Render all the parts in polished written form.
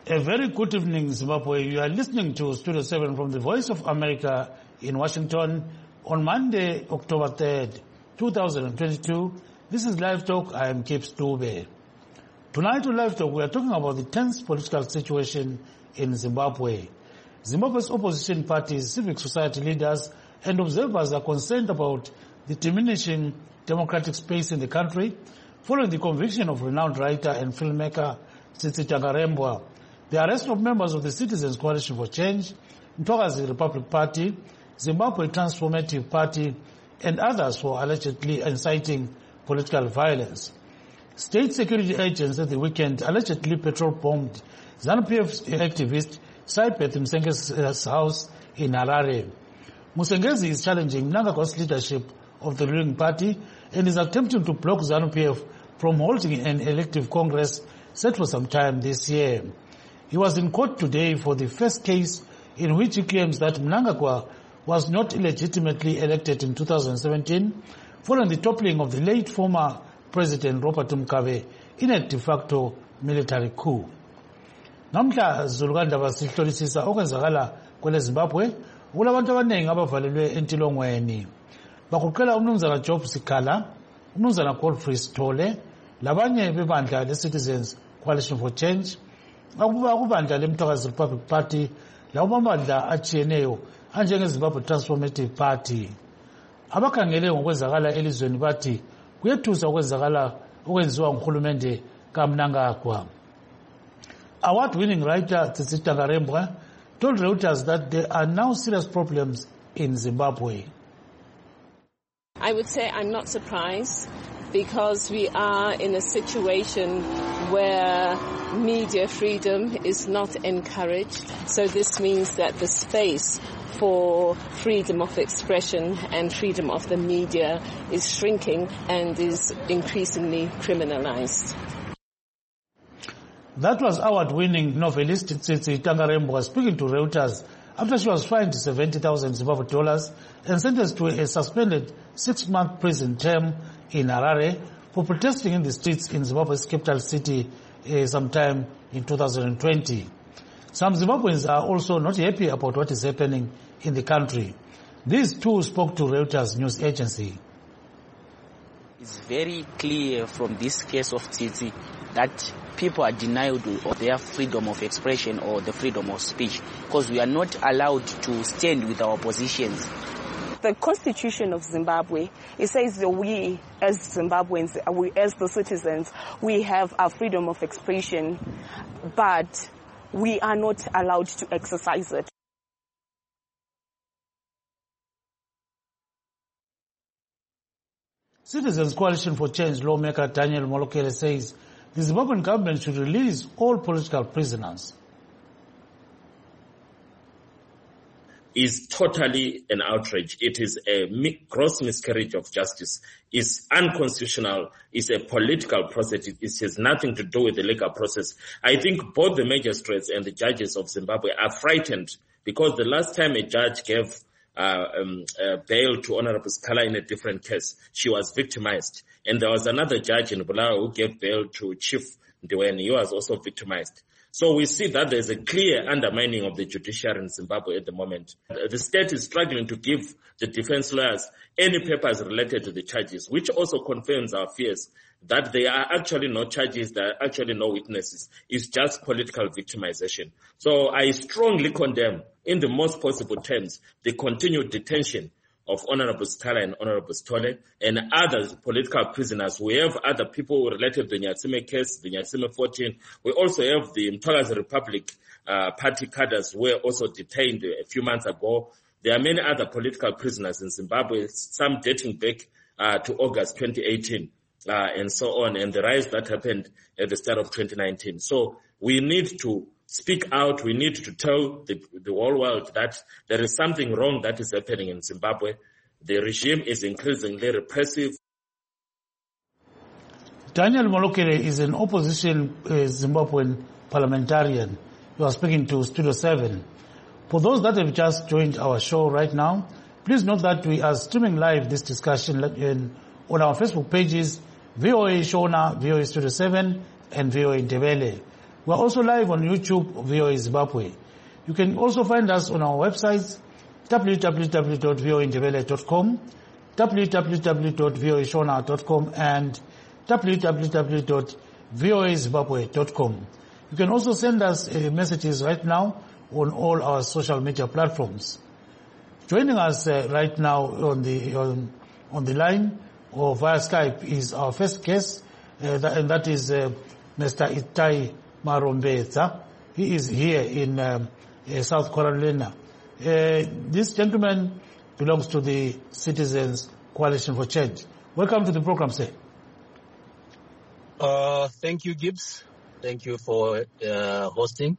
A very good evening, Zimbabwe. You are listening to Studio 7 from the Voice of America in Washington on Monday, October 3rd, 2022. This is Live Talk. I am Kip Stube. Tonight on Live Talk, we are talking about the tense political situation in Zimbabwe. Zimbabwe's opposition parties, civic society leaders, and observers are concerned about the diminishing democratic space in the country following the conviction of renowned writer and filmmaker Tsitsi Dangarembga, the arrest of members of the Citizens Coalition for Change, Mthokazi Republic Party, Zimbabwe Transformative Party, and others for allegedly inciting political violence. State security agents at the weekend allegedly patrol-bombed ZANU-PF activist Saipeth Msengezi's house in Harare. Msengezi is challenging Mnangagwa's leadership of the ruling party and is attempting to block ZANU-PF from holding an elective congress set for some time this year. He was in court today for the first case in which he claims that Mnangagwa was not illegitimately elected in 2017 following the toppling of the late former President Robert Mugabe in a de facto military coup. Namhla zulukandaba sihlolisisa okwenzakala kwele Zimbabwe kulabantu abaningi abavalelwe entilongweni. Bakuqela umnumzana Job Sikhala, umnumzana Godfrey Sithole, labanye bebandla le-Citizens Coalition for Change, akubandla le-Mthokazi Republic Party, labamabandla atshiyeneyo anjengeZimbabwe Transformative Party. Abakhangele ngokwenzakala elizweni bathi kuyethusa okwenziwa nguhulumende kaMnangagwa. Award-winning writer Tsitsi Dangarembga told Reuters that there are now serious problems in Zimbabwe. I would say I'm not surprised because we are in a situation where media freedom is not encouraged. So this means that the space for freedom of expression and freedom of the media is shrinking and is increasingly criminalized. That was award-winning novelist Tsitsi Dangarembga speaking to Reuters after she was fined $70,000 Zimbabwe dollars and sentenced to a suspended 6-month prison term in Harare for protesting in the streets in Zimbabwe's capital city sometime in 2020. Some Zimbabweans are also not happy about what is happening in the country. These two spoke to Reuters news agency. It's very clear from this case of Tsitsi that people are denied of their freedom of expression or the freedom of speech because we are not allowed to stand with our positions. The Constitution of Zimbabwe, it says that we as Zimbabweans, we as the citizens, we have our freedom of expression, but we are not allowed to exercise it. Citizens Coalition for Change lawmaker Daniel Molokele says the Zimbabwean government should release all political prisoners. Is totally an outrage. It is a gross miscarriage of justice. It's unconstitutional. It's a political process. It has nothing to do with the legal process. I think both the magistrates and the judges of Zimbabwe are frightened because the last time a judge gave bail to Honorable Sikhala in a different case, she was victimized. And there was another judge in Bulawayo who gave bail to Chief Ndiweni. He was also victimized. So we see that there's a clear undermining of the judiciary in Zimbabwe at the moment. The state is struggling to give the defense lawyers any papers related to the charges, which also confirms our fears that there are actually no charges, there are actually no witnesses. It's just political victimization. So I strongly condemn, in the most possible terms, the continued detention of Honorable Sikhala and Honorable Sithole and other political prisoners. We have other people related to the Nyatsime case, the Nyatsime 14. We also have the Mthokazi Republic party cadres who were also detained a few months ago. There are many other political prisoners in Zimbabwe, some dating back to August 2018 and so on, and the rise that happened at the start of 2019. So we need to speak out. We need to tell the whole world that there is something wrong that is happening in Zimbabwe. The regime is increasingly repressive. Daniel Molokele is an opposition Zimbabwean parliamentarian. You are speaking to Studio 7. For those that have just joined our show right now, please note that we are streaming live this discussion on our Facebook pages, VOA Shona, VOA Studio 7, and VOA Ndebele. We're also live on YouTube, VOA Zimbabwe. You can also find us on our websites, www.voaindebele.com, www.voashona.com, and www.voazimbabwe.com. You can also send us messages right now on all our social media platforms. Joining us right now on the line or via Skype is our first guest, and that is Mr. Itai Marombeta. He is here in South Carolina. This gentleman belongs to the Citizens Coalition for Change. Welcome to the program, sir. Thank you, Gibbs. Thank you for hosting.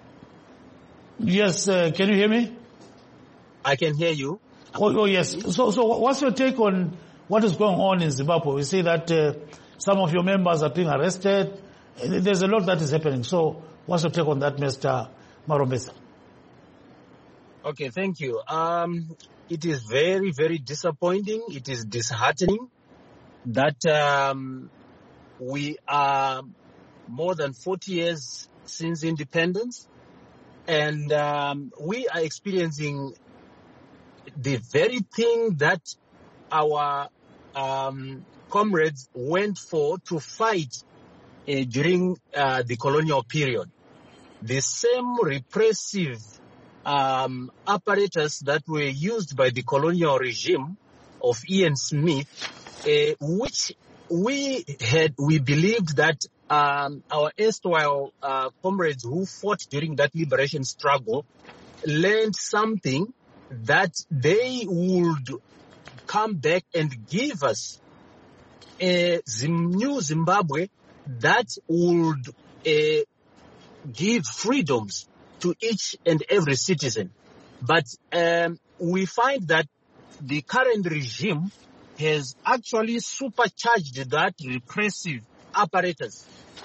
Yes, can you hear me? I can hear you. Oh yes. So what's your take on what is going on in Zimbabwe? We see that some of your members are being arrested. There's a lot that is happening. So what's your take on that, Mr. Marombesa? Okay, thank you. It is very, very disappointing. It is disheartening that we are more than 40 years since independence, and we are experiencing the very thing that our comrades went for to fight during the colonial period. The same repressive apparatus that were used by the colonial regime of Ian Smith, which we believed that our erstwhile comrades who fought during that liberation struggle learned something, that they would come back and give us a new Zimbabwe that would give freedoms to each and every citizen. But we find that the current regime has actually supercharged that repressive apparatus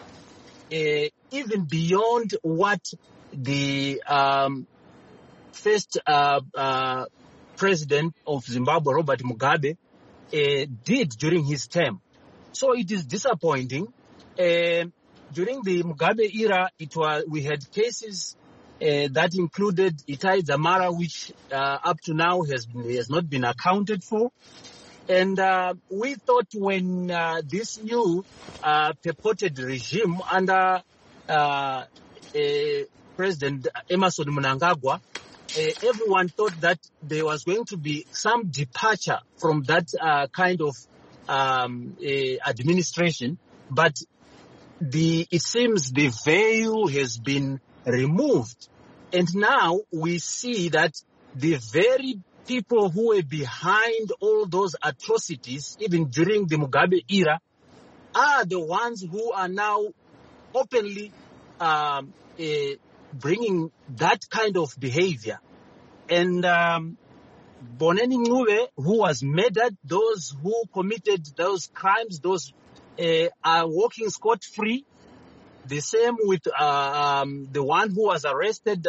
even beyond what the first president of Zimbabwe, Robert Mugabe, did during his term. So it is disappointing. During the Mugabe era, we had cases that included Itai Dzamara, which up to now has not been accounted for. And we thought when this new purported regime under President Emmerson Mnangagwa, everyone thought that there was going to be some departure from that kind of administration, but it seems the veil has been removed, and now we see that the very people who were behind all those atrocities, even during the Mugabe era, are the ones who are now openly bringing that kind of behavior. And Boneni Ngube, who was murdered, those who committed those crimes, those are walking scot-free. The same with the one who was arrested,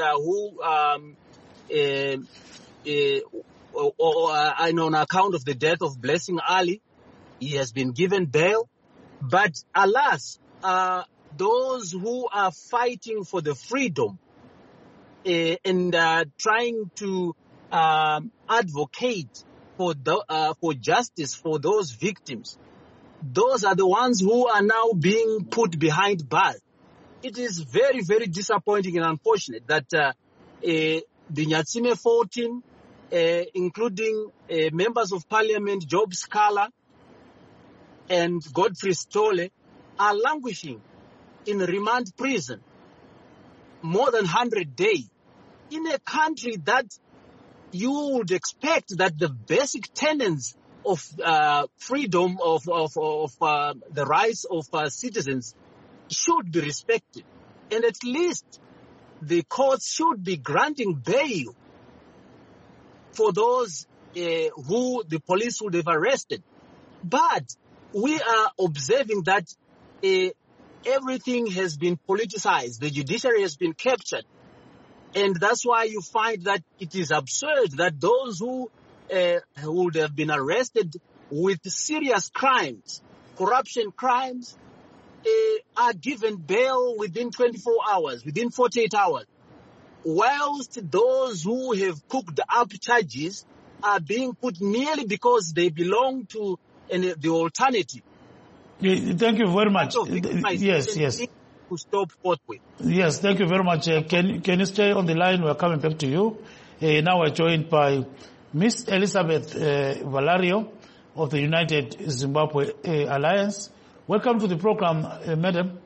on account of the death of Blessing Ali. He has been given bail. But alas, those who are fighting for the freedom and trying to advocate for justice for those victims, those are the ones who are now being put behind bars. It is very, very disappointing and unfortunate that the Nyatsime 14, including members of parliament, Job Scala and Godfrey Stolle, are languishing in remand prison more than 100 days in a country that you would expect that the basic tenets of freedom of the rights of citizens should be respected, and at least the courts should be granting bail for those who the police would have arrested. But we are observing that everything has been politicized. The judiciary has been captured. And that's why you find that it is absurd that those who would have been arrested with serious crimes, corruption crimes, are given bail within 24 hours, within 48 hours, whilst those who have cooked up charges are being put merely because they belong to the alternative. Thank you very much. Yes. To stop forthwith. Yes, thank you very much. Can you stay on the line? We're coming back to you. Now we're joined by Miss Elizabeth Valerio of the United Zimbabwe Alliance. Welcome to the program, madam.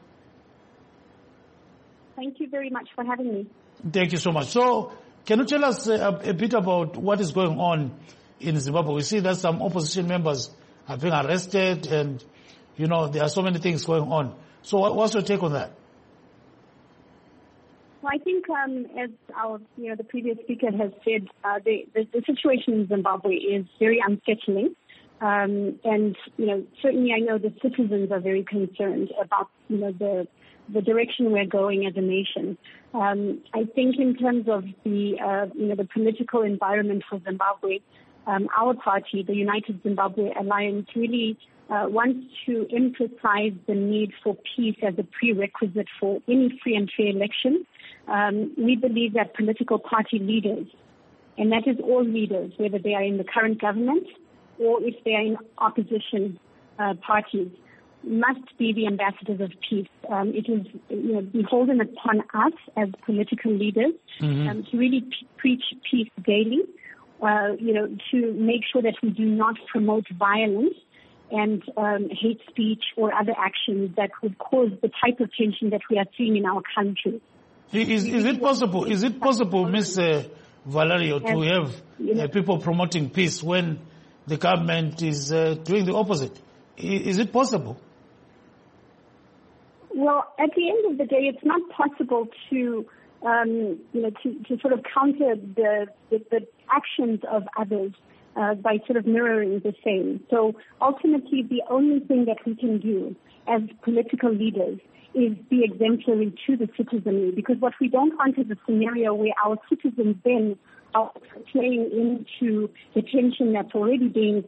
Thank you very much for having me. Thank you so much. So, can you tell us a bit about what is going on in Zimbabwe? We see that some opposition members are being arrested and, there are so many things going on. So what's your take on that? Well, I think as the previous speaker has said, the situation in Zimbabwe is very unsettling. And, certainly I know the citizens are very concerned about, the direction we're going as a nation. I think in terms of the political environment for Zimbabwe, our party, the United Zimbabwe Alliance, really wants to emphasize the need for peace as a prerequisite for any free and fair election. We believe that political party leaders, and that is all leaders, whether they are in the current government or if they are in opposition parties, must be the ambassadors of peace. It is beholden upon us as political leaders to really preach peace daily, to make sure that we do not promote violence and hate speech or other actions that would cause the type of tension that we are seeing in our country. Is it possible, Ms. Valerio, to have people promoting peace when the government is doing the opposite? Is it possible? Well, at the end of the day, it's not possible to sort of counter the actions of others by sort of mirroring the same. So ultimately, the only thing that we can do as political leaders is be exemplary to the citizenry, because what we don't want is a scenario where our citizens then are playing into the tension that's already being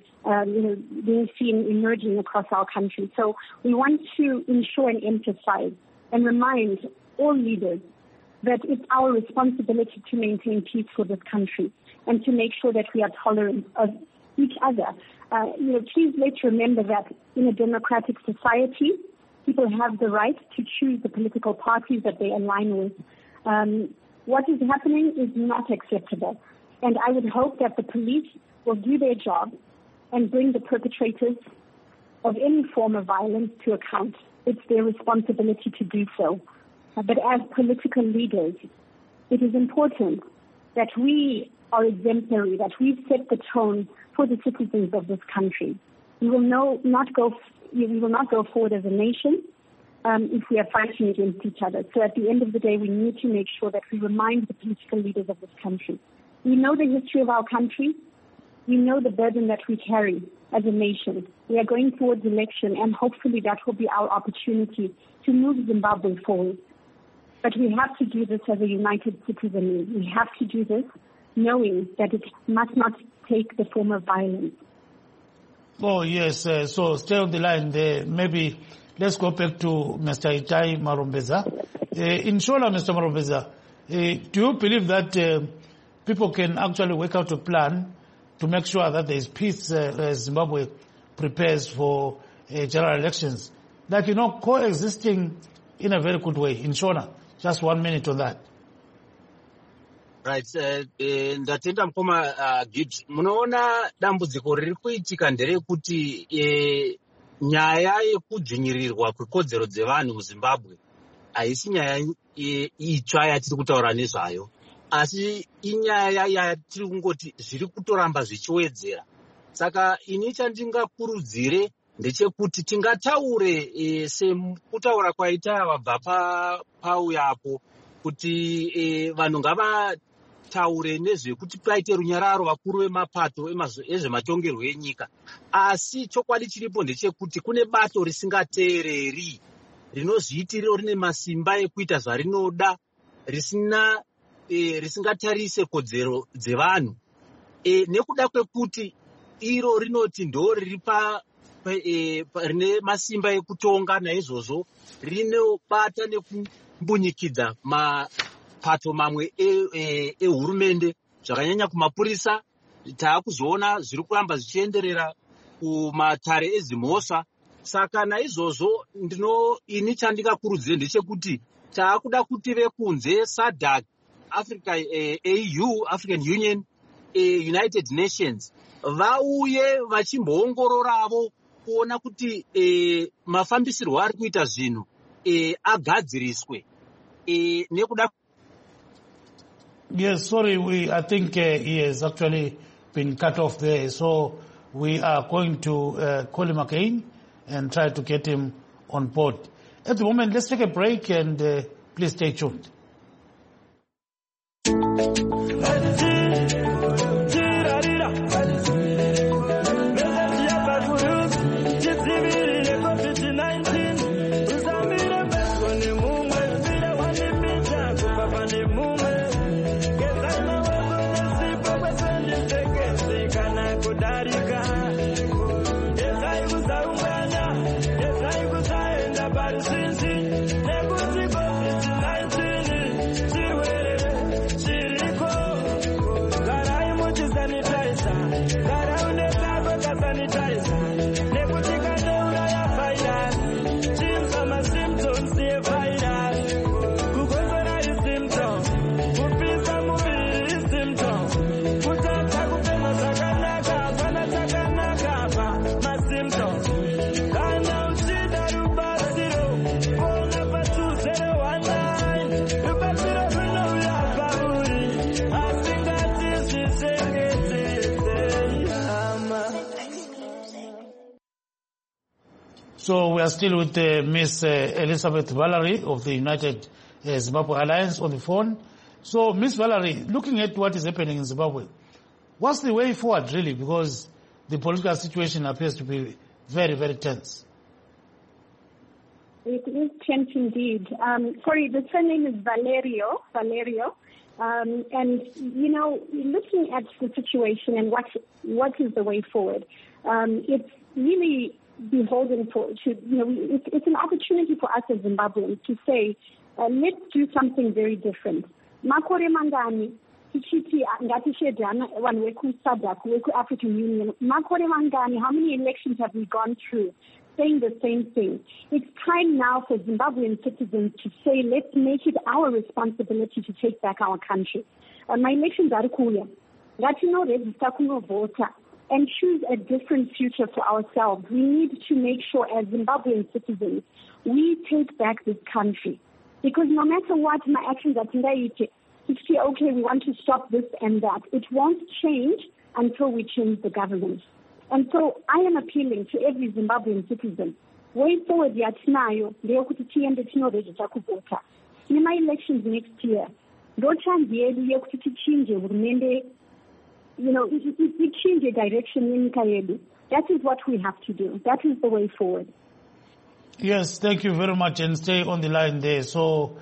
seen emerging across our country. So we want to ensure and emphasize and remind all leaders that it's our responsibility to maintain peace for this country and to make sure that we are tolerant of each other. Please let's remember that in a democratic society, people have the right to choose the political parties that they align with. What is happening is not acceptable. And I would hope that the police will do their job and bring the perpetrators of any form of violence to account. It's their responsibility to do so. But as political leaders, it is important that we are exemplary, that we set the tone for the citizens of this country. We will not go forward as a nation if we are fighting against each other. So at the end of the day, we need to make sure that we remind the political leaders of this country. We know the history of our country. We know the burden that we carry as a nation. We are going towards election, and hopefully that will be our opportunity to move Zimbabwe forward. But we have to do this as a united citizenry. We have to do this knowing that it must not take the form of violence. Oh, yes. So stay on the line there. Maybe let's go back to Mr. Itai Marombeza. Inshallah, Mr. Marombeza, do you believe that people can actually work out a plan to make sure that there is peace as Zimbabwe prepares for general elections? Like, coexisting in a very good way. Inshallah, just 1 minute on that. Right. Ndatenda mukoma Gibbs. Munoona dambudziko riri kuitika nderekuti nyaya yekudzvinyirirwa kwekodzero dzevanhu muZimbabwe haisi nyaya itsva yatiri kutaura nezvayo, asi inyaya yatiri kungoti zviri kutoramba zvichiwedzera. Saka ini chandingakurudzire ndechekuti tingataure sekutaura kwaita vabva pauyapo kuti vanhu ngavataure nezvekuti paite runyararo vakuru vemapato ezvematongerwo enyika. Asi chokwadi chiripo ndechekuti kune bato risingateereri, rinozviitiriro rine masimba ekuita zvarinoda, risingatarise kodzero dzevanhu, nekuda kwekuti iro rinoti ndo riri rine masimba ekutonga naizvozvo rinobata nekumbunyikidza mapato mamwe ehurumende zvakanyanya kumapurisa. Taakuzoona zviri kuramba zvichienderera kumatare ezimhosva. Saka naizvozvo ini chandingakurudzire ndechekuti taakuda kuti vekunze SADC, AU, African Union, United Nations vauye vachimboongororavo kuona kuti mafambisirwo ari kuita zvinhu agadziriswe nekuda. Yes, sorry, I think he has actually been cut off there. So we are going to call him again and try to get him on board. At the moment, let's take a break and please stay tuned. So we are still with Miss Elizabeth Valerie of the United Zimbabwe Alliance on the phone. So Miss Valerie, looking at what is happening in Zimbabwe, what's the way forward really? Because the political situation appears to be very, very tense. It is tense indeed. Sorry, the surname is Valerio. And, you know, looking at the situation and what is the way forward, it's really beholden it's an opportunity for us as Zimbabweans to say, let's do something very different. Makore mangani, tichiti ngatishedana vanhu veku-SADC, veku-African Union. Makore mangani, how many elections have we gone through saying the same thing? It's time now for Zimbabwean citizens to say, let's make it our responsibility to take back our country. My elections are kuya. Ngatino register kunovota and choose a different future for ourselves. We need to make sure as Zimbabwean citizens, we take back this country. Because no matter what my actions are today, to say, okay, we want to stop this and that, it won't change until we change the government. And so I am appealing to every Zimbabwean citizen. Way forward, yatinayo, leyokuti tiende tinoregister kuvota. My elections next year. Ndochandiyedu yekuti tichinje hurumende. You know, it change the direction in Kayedu. That is what we have to do. That is the way forward. Yes, thank you very much, and stay on the line there. So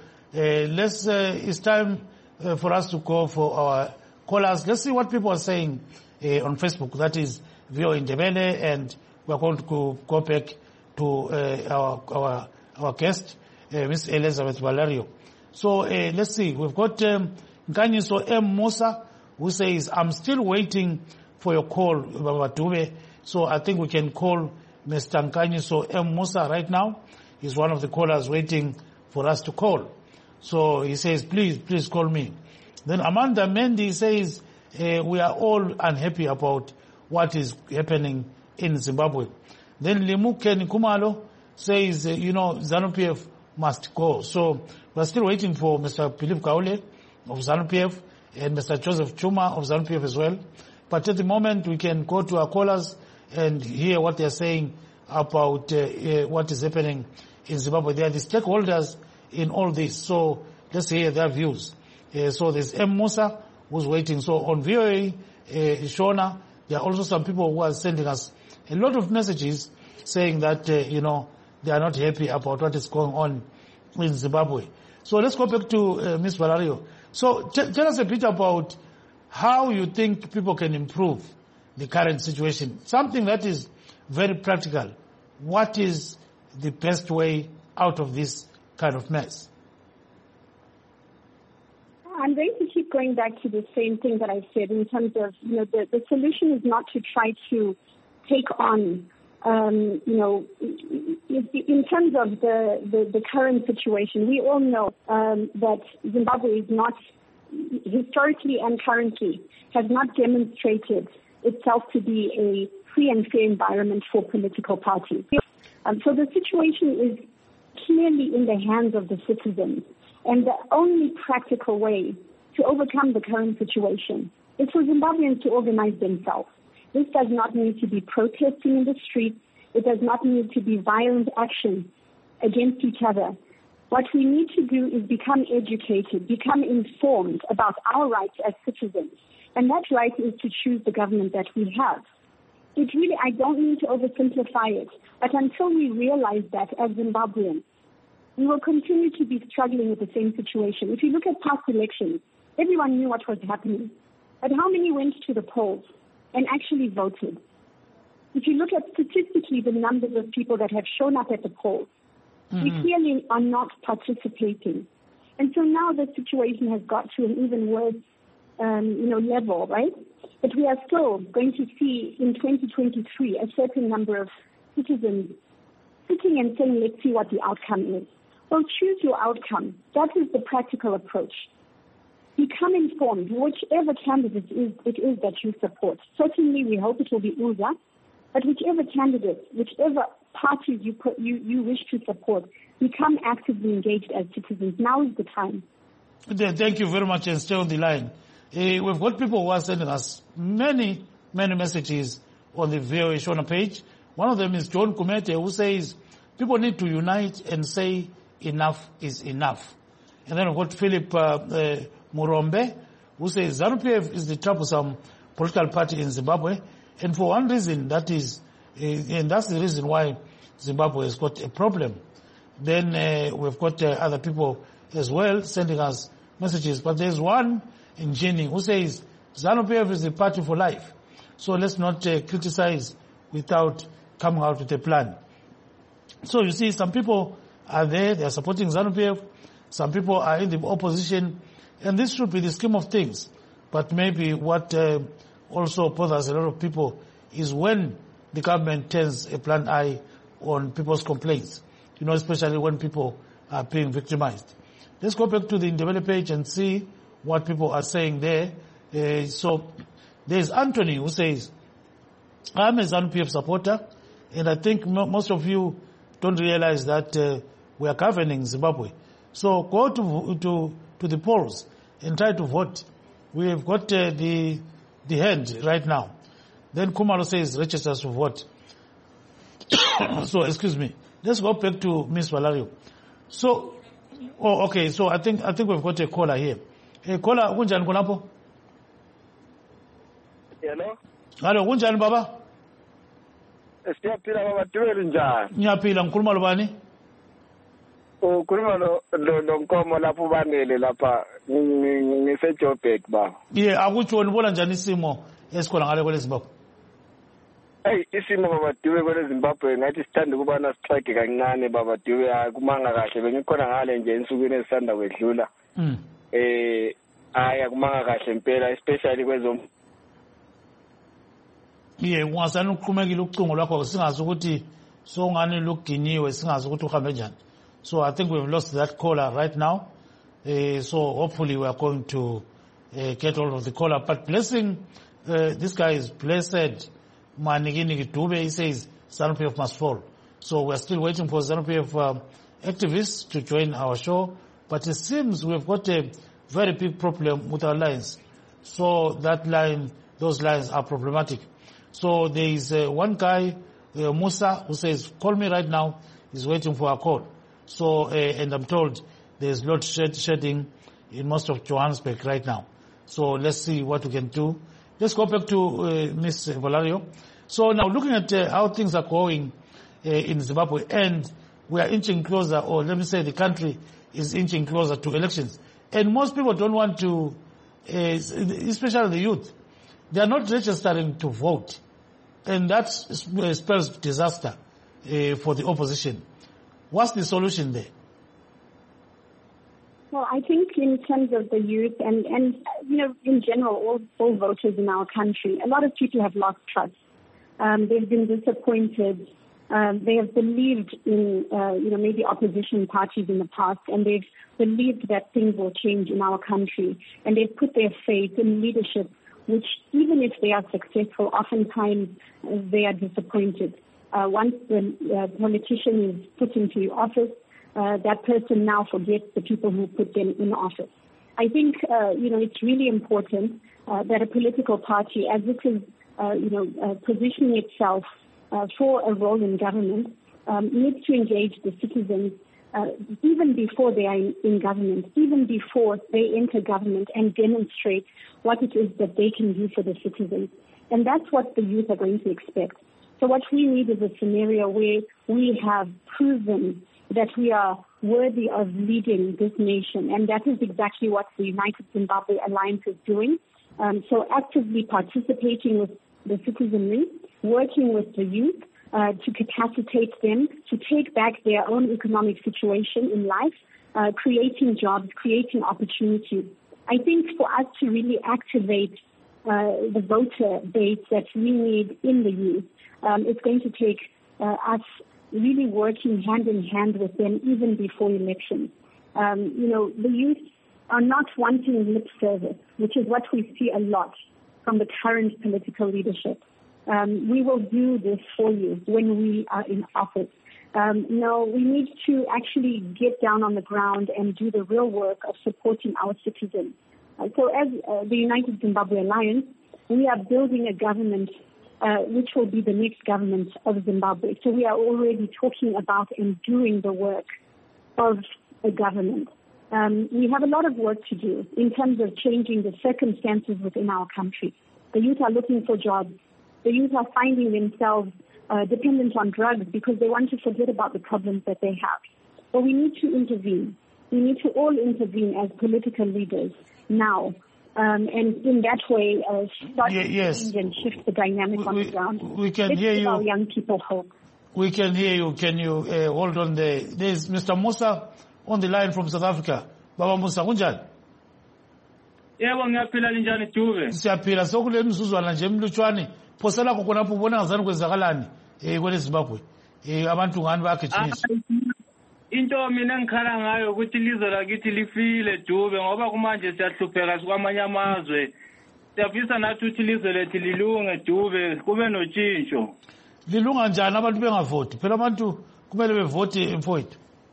it's time for us to go for our callers. Let's see what people are saying on Facebook. That is VOA Ndebele, and we're going to go back to our guest, Miss Elizabeth Valerio. So let's see. We've got Nkanyiso M. Musa, who says, I'm still waiting for your call, Baba Dube. So I think we can call Mr. Nkanyiso M. Musa right now. He's one of the callers waiting for us to call. So he says, please call me. Then Amanda Mendy says, we are all unhappy about what is happening in Zimbabwe. Then Limuke Nkumalo says, ZANU-PF must go. So we're still waiting for Mr. Philip Kaule of ZANU-PF and Mr. Joseph Chuma of ZANU-PF as well. But at the moment, we can go to our callers and hear what they're saying about what is happening in Zimbabwe. They are the stakeholders in all this. So let's hear their views. So there's M. Musa who's waiting. So on VOA, Shona, there are also some people who are sending us a lot of messages saying that, they are not happy about what is going on in Zimbabwe. So let's go back to Ms. Valerio. So tell us a bit about how you think people can improve the current situation? Something that is very practical. What is the best way out of this kind of mess? I'm going to keep going back to the same thing that I said in terms of, the solution is not to try to take on, in terms of the current situation. We all know that Zimbabwe is not, historically and currently, has not demonstrated itself to be a free and fair environment for political parties. So the situation is clearly in the hands of the citizens. And the only practical way to overcome the current situation is for Zimbabweans to organize themselves. This does not need to be protesting in the streets. It does not need to be violent action against each other. What we need to do is become educated, become informed about our rights as citizens. And that right is to choose the government that we have. It really, I don't mean to oversimplify it, but until we realize that as Zimbabweans, we will continue to be struggling with the same situation. If you look at past elections, everyone knew what was happening. But how many went to the polls and actually voted? If you look at statistically the numbers of people that have shown up at the polls, we clearly are not participating. And so now the situation has got to an even worse level, right? But we are still going to see in 2023 a certain number of citizens sitting and saying, let's see what the outcome is. Well, choose your outcome. That is the practical approach. Become informed, whichever candidate it is that you support. Certainly, we hope it will be UZA, but whichever candidate, whichever parties you wish to support, become actively engaged as citizens. Now is the time. Thank you very much, and stay on the line. We've got people who are sending us many messages on the VOA Shona page. One of them is John Kumete, who says people need to unite and say enough is enough. And then we've got Philip Murombe, who says ZANU-PF is the troublesome political party in Zimbabwe, and for one reason, that is, and that's the reason why Zimbabwe has got a problem. Then we've got other people as well sending us messages, but there's one in Jenny who says ZANU-PF is the party for life, so let's not criticize without coming out with a plan. So you see, some people are there, they are supporting ZANU-PF, some people are in the opposition, and this should be the scheme of things. But maybe what also bothers a lot of people is when the government turns a blind eye on people's complaints, especially when people are being victimized. Let's go back to the Indebele page and see what people are saying there. So there's Anthony who says, I'm a ZANU-PF supporter, and I think most of you don't realize that we are governing Zimbabwe. So go to the polls and try to vote. We have got the hand right now. Then Kumalo says register to vote. So excuse me. Let's go back to Ms. Valario. So, okay. So I think we've got a caller here. Hey, caller, kunjani kunapo? Hello. Hello, kunjani baba? Siyaphila baba, tiwele njani? Ngiyaphila, ngikhuluma lobani? Ukhuluma lo Nkomo lapho banele lapha ngiseJoburg ba. Akutsho nibona njani isimo esikhona ngale kwele Zimbabwe? Isimo baba Dube kwele Zimbabwe ngathi sithanda ukubana sitrike kancane baba Dube, akumanga kahle bengikhona ngale nje ensukwini ezisanda kwedlula. Akumanga kahle impela, especially kwezo. Ungasani uqhumekile ucingo lwakho singazi ukuthi songani luginyiwe, singazi ukuthi uhambe njani. So I think we've lost that caller right now. So hopefully we are going to get hold of the caller. But blessing, this guy is blessed. Manigini Dube, he says ZANU-PF must fall. So we're still waiting for ZANU-PF activists to join our show. But it seems we've got a very big problem with our lines. So those lines are problematic. So there is one guy, Musa, who says, call me right now. He's waiting for a call. So, and I'm told there's load shedding in most of Johannesburg right now. So let's see what we can do. Let's go back to Ms. Valario. So now looking at how things are going in Zimbabwe, and we are inching closer, or let me say the country is inching closer to elections. And most people don't want to, especially the youth, They are not registering to vote. And that spells disaster for the opposition. What's the solution there? Well, I think in terms of the youth and in general, all voters in our country, a lot of people have lost trust. They've been disappointed. They have believed in, maybe opposition parties in the past, and they've believed that things will change in our country. And they've put their faith in leadership, which even if they are successful, oftentimes they are disappointed. Once the politician is put into office, that person now forgets the people who put them in office. I think, it's really important that a political party, as it is, positioning itself for a role in government, needs to engage the citizens even before they are in government, even before they enter government, and demonstrate what it is that they can do for the citizens. And that's what the youth are going to expect. So what we need is a scenario where we have proven that we are worthy of leading this nation, and that is exactly what the United Zimbabwe Alliance is doing. So actively participating with the citizenry, working with the youth to capacitate them to take back their own economic situation in life, creating jobs, creating opportunities. I think for us to really activate the voter base that we need in the youth, it's going to take us really working hand in hand with them even before elections. The youth are not wanting lip service, which is what we see a lot from the current political leadership. We will do this for you when we are in office. No, we need to actually get down on the ground and do the real work of supporting our citizens. So as the United Zimbabwe Alliance, we are building a government which will be the next government of Zimbabwe. So we are already talking about and doing the work of a government. We have a lot of work to do in terms of changing the circumstances within our country. The youth are looking for jobs. The youth are finding themselves dependent on drugs because they want to forget about the problems that they have. But we need to intervene. We need to all intervene as political leaders now. And in that way, start to change and shift the dynamic on the ground. We can hear you. Our young people hope. We can hear you. Can you hold on there? There's Mr. Musa on the line from South Africa. Baba Musa, kunjani? Yebo ngiyaphila linjani Dube? Siyaphila sokule mzuzwana nje emlutshwane. Phosela khonapho ubona ngazani kwenzakalani kwele Zimbabwe. Abantu ngani bagijimisa. Into mina ngikhala ngayo ukuthi ilizwe lakithi lifile Dube ngoba kumanje siyahlupheka kwamanye amazwe. Siyafisa nathi ukuthi ilizwe lethu lilunge Dube kube notshintsho. Lilunga njani abantu bengavoti? Phela abantu kumele bevote mfowethu.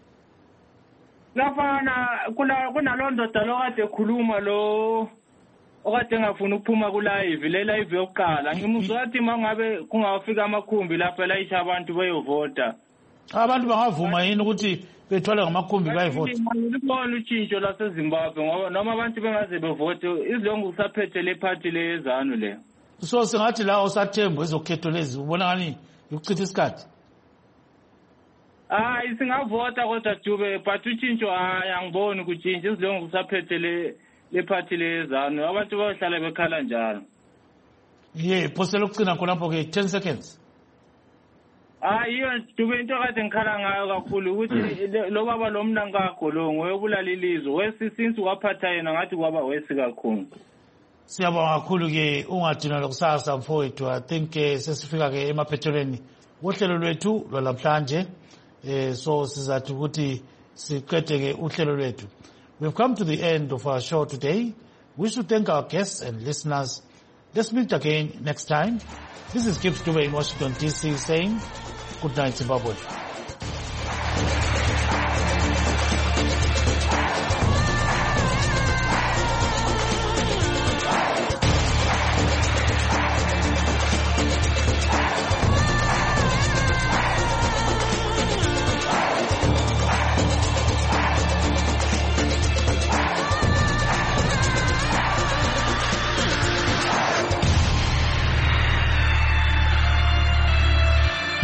Lafana kunalo ndoda lokade ekhuluma lo okade engafuna ukuphuma ku live le live yokuqala ngimuzwa ukuthi mangabe kungafika amakhumbi lapha layitha abantu bayovota. Abantu bangavuma yini ukuthi bethwale ngamakhumbi bayivota? Ngibona utshintsho laseZimbabwe ngoba noma abantu bengaze bevote izilongo usaphethe le party lezanu le. So singathi la usathembu ezokhetho lezi ubona ngani ukuchitha isikhathi. Singavota kodwa Dube but utshintsho angiboni ukutshintsha izilongo usaphethe le party lezanu abantu bahlala bekhala njalo. Phosela ukugcina khonapho ke 10 seconds. Iyo Dube into kade ngikhala ngayo kakhulu ukuthi lo baba lo mna ngagolongo uyobulala ilizwe wesisinsi waphatha yena ngathi kwaba wesi kakhulu. Siyabonga kakhulu ke ungadina lokusasa mfowethu. I think sesifika ke emaphethelweni wohlelo lwethu lwalamhlanje. So sizathi ukuthi siqede ke uhlelo lwethu. We've come to the end of our show today. We should thank our guests and listeners. Let's meet again next time. This is Gibbs Dube in Washington, D.C. saying good night, Zimbabwe.